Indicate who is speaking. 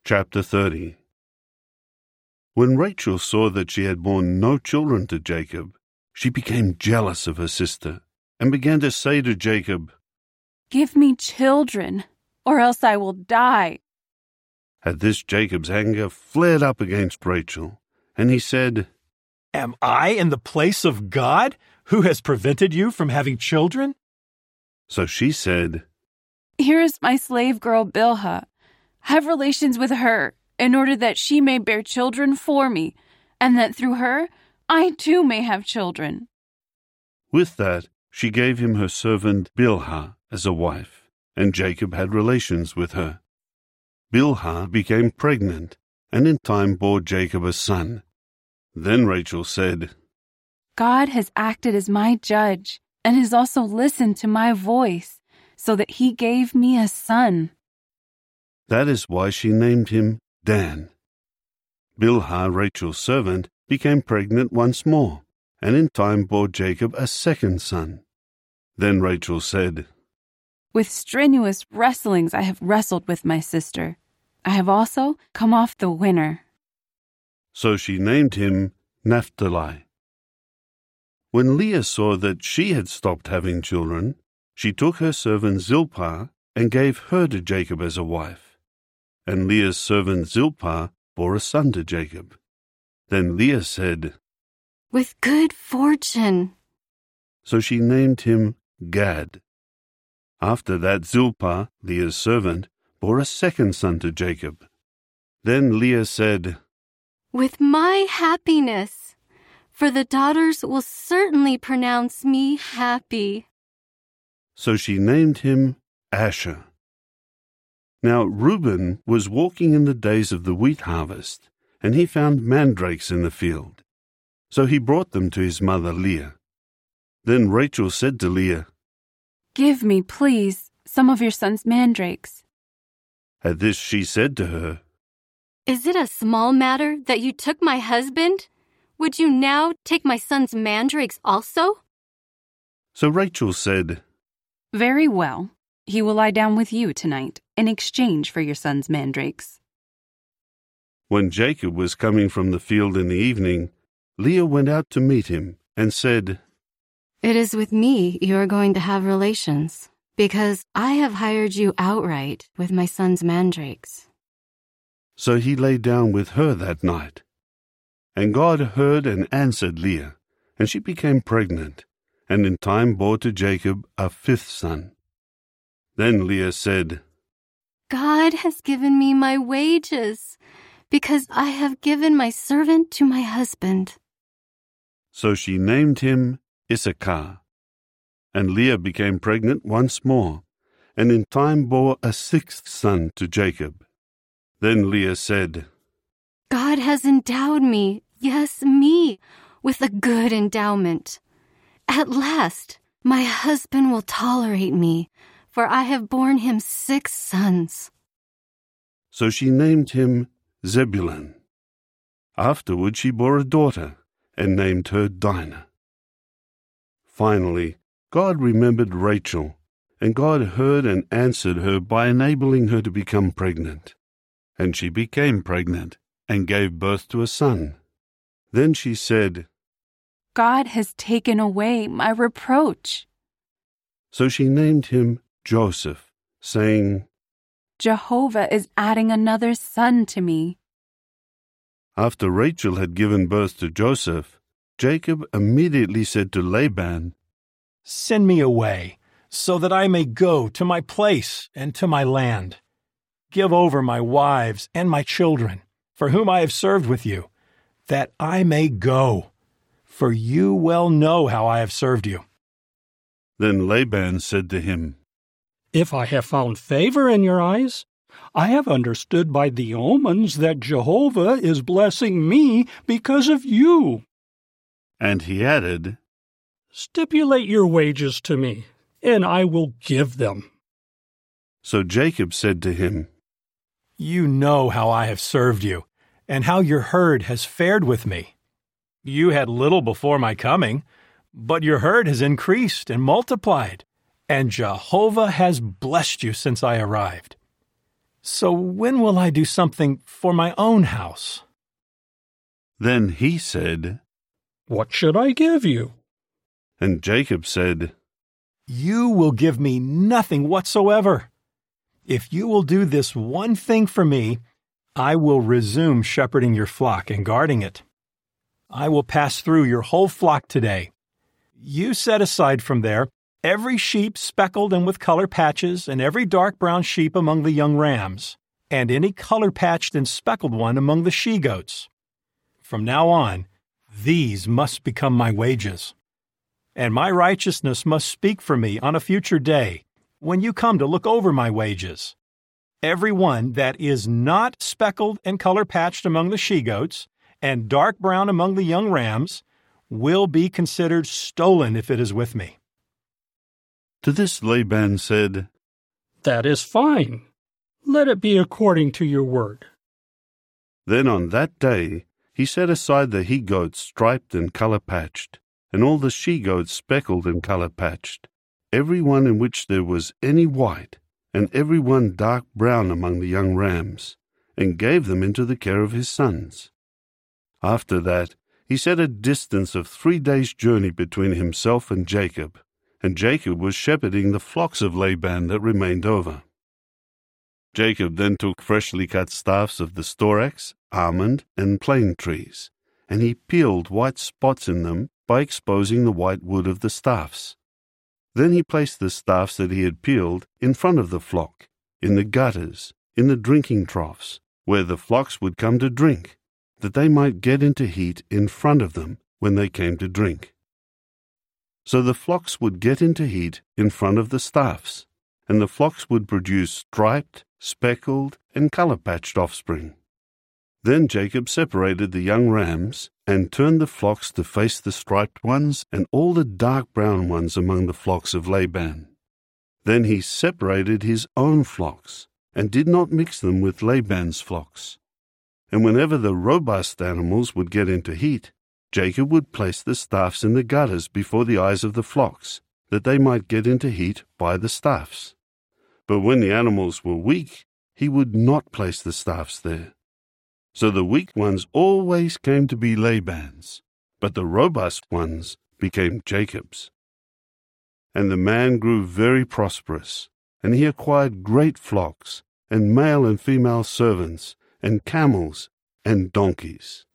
Speaker 1: Chapter 30. When Rachel saw that she had borne no children to Jacob, she became jealous of her sister and began to say to Jacob,
Speaker 2: "Give me children, or else I will die."
Speaker 1: At this Jacob's anger flared up against Rachel, and he said,
Speaker 3: "Am I in the place of God, who has prevented you from having children?"
Speaker 1: So she said,
Speaker 2: "Here is my slave girl Bilhah. Have relations with her, in order that she may bear children for me, and that through her I too may have children."
Speaker 1: With that, she gave him her servant Bilhah as a wife, and Jacob had relations with her. Bilhah became pregnant, and in time bore Jacob a son. Then Rachel said,
Speaker 2: "God has acted as my judge, and has also listened to my voice, so that he gave me a son."
Speaker 1: That is why she named him Dan. Bilhah, Rachel's servant, became pregnant once more, and in time bore Jacob a second son. Then Rachel said,
Speaker 2: "With strenuous wrestlings I have wrestled with my sister. I have also come off the winner."
Speaker 1: So she named him Naphtali. When Leah saw that she had stopped having children, she took her servant Zilpah and gave her to Jacob as a wife. And Leah's servant Zilpah bore a son to Jacob. Then Leah said,
Speaker 4: "With good fortune."
Speaker 1: So she named him Gad. After that Zilpah, Leah's servant, bore a second son to Jacob. Then Leah said,
Speaker 4: "With my happiness, for the daughters will certainly pronounce me happy."
Speaker 1: So she named him Asher. Now Reuben was walking in the days of the wheat harvest, and he found mandrakes in the field. So he brought them to his mother Leah. Then Rachel said to Leah,
Speaker 2: "Give me, please, some of your son's mandrakes."
Speaker 1: At this she said to her,
Speaker 4: "Is it a small matter that you took my husband? Would you now take my son's mandrakes also?"
Speaker 1: So Rachel said,
Speaker 2: "Very well. He will lie down with you tonight in exchange for your son's mandrakes."
Speaker 1: When Jacob was coming from the field in the evening, Leah went out to meet him and said,
Speaker 4: "It is with me you are going to have relations, because I have hired you outright with my son's mandrakes."
Speaker 1: So he lay down with her that night. And God heard and answered Leah, and she became pregnant, and in time bore to Jacob a fifth son. Then Leah said,
Speaker 4: "God has given me my wages, because I have given my servant to my husband."
Speaker 1: So she named him Issachar. And Leah became pregnant once more, and in time bore a sixth son to Jacob. Then Leah said,
Speaker 4: "God has endowed me, yes, me, with a good endowment. At last, my husband will tolerate me, for I have borne him 6 sons."
Speaker 1: So she named him Zebulun. Afterward she bore a daughter, and named her Dinah. Finally, God remembered Rachel, and God heard and answered her by enabling her to become pregnant. And she became pregnant, and gave birth to a son. Then she said,
Speaker 2: "God has taken away my reproach."
Speaker 1: So she named him Joseph, saying,
Speaker 2: "Jehovah is adding another son to me."
Speaker 1: After Rachel had given birth to Joseph, Jacob immediately said to Laban,
Speaker 3: "Send me away, so that I may go to my place and to my land. Give over my wives and my children, for whom I have served with you, that I may go, for you well know how I have served you."
Speaker 1: Then Laban said to him,
Speaker 5: "If I have found favor in your eyes, I have understood by the omens that Jehovah is blessing me because of you."
Speaker 1: And he added,
Speaker 5: "Stipulate your wages to me, and I will give them."
Speaker 1: So Jacob said to him,
Speaker 3: You know how I have served you, and how your herd has fared with me. You had little before my coming, but your herd has increased and multiplied, and Jehovah has blessed you since I arrived. So when will I do something for my own house?"
Speaker 1: Then he said,
Speaker 5: "What should I give you?"
Speaker 1: and Jacob said,
Speaker 3: "You will give me nothing whatsoever. If you will do this one thing for me, I will resume shepherding your flock and guarding it. I will pass through your whole flock today. You set aside from there every sheep speckled and with color patches, and every dark brown sheep among the young rams, and any color-patched and speckled one among the she-goats. From now on, these must become my wages. And my righteousness must speak for me on a future day, when you come to look over my wages. Every one that is not speckled and color-patched among the she-goats, and dark brown among the young rams, will be considered stolen if it is with me."
Speaker 1: To this Laban said,
Speaker 5: "That is fine. Let it be according to your word."
Speaker 1: Then on that day he set aside the he-goats striped and colour-patched, and all the she-goats speckled and colour-patched, every one in which there was any white, and every one dark brown among the young rams, and gave them into the care of his sons. After that he set a distance of 3 days' journey between himself and Jacob was shepherding the flocks of Laban that remained over. Jacob then took freshly cut staffs of the storax, almond, and plane trees, and he peeled white spots in them by exposing the white wood of the staffs. Then he placed the staffs that he had peeled in front of the flock, in the gutters, in the drinking troughs, where the flocks would come to drink, that they might get into heat in front of them when they came to drink. So the flocks would get into heat in front of the staffs, and the flocks would produce striped, speckled, and colour-patched offspring. Then Jacob separated the young rams and turned the flocks to face the striped ones and all the dark brown ones among the flocks of Laban. Then he separated his own flocks and did not mix them with Laban's flocks. And whenever the robust animals would get into heat, Jacob would place the staffs in the gutters before the eyes of the flocks, that they might get into heat by the staffs. But when the animals were weak, he would not place the staffs there. So the weak ones always came to be Laban's, but the robust ones became Jacob's. And the man grew very prosperous, and he acquired great flocks, and male and female servants, and camels, and donkeys.